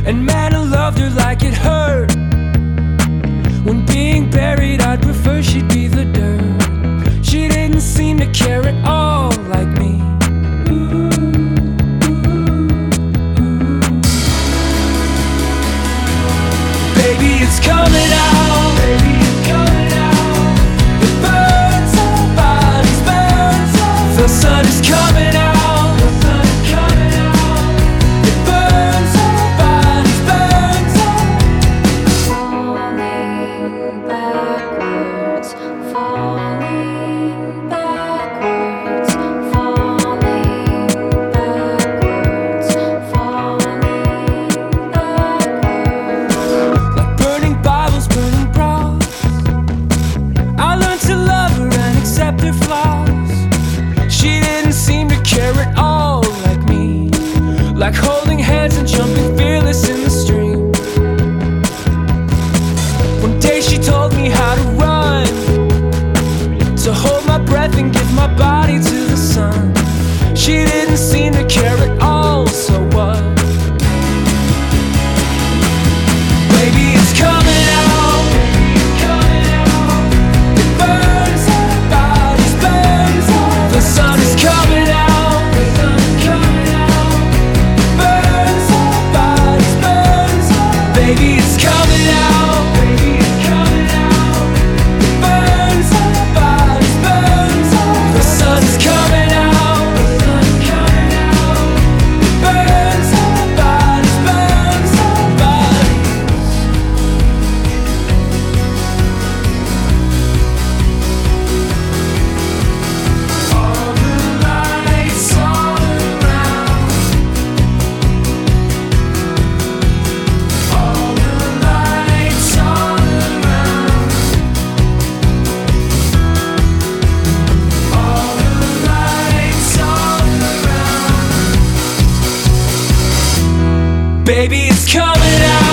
And man, I loved her like it hurt. When being buried, I'd prefer she'd be the dirt. She didn't seem to care at all like me. Baby, it's coming out. Baby, it's coming out. It burns our bodies, burns our. The sun is coming out. The sun is coming out. It burns our bodies, burns our. Falling backwards, falling backwards, falling backwards, falling backwards. Like burning Bibles, burning bras. I learned to love her and accept her flaws. She didn't seem to care at all like me. Like holding hands and jumping fearless in the stream. One day she told me how to run, to hold my breath and give my body to the sun. She didn't seem to care at all, so what? Baby, it's coming out. It burns our bodies, burns our. The sun is coming out. Burns our bodies, burns our. Baby, it's coming out. It burns our bodies, burns our. The sun is coming out. It burns our bodies, burns our bodies. All the lights all around. All the lights all around. All the lights all around. Baby, it's coming out.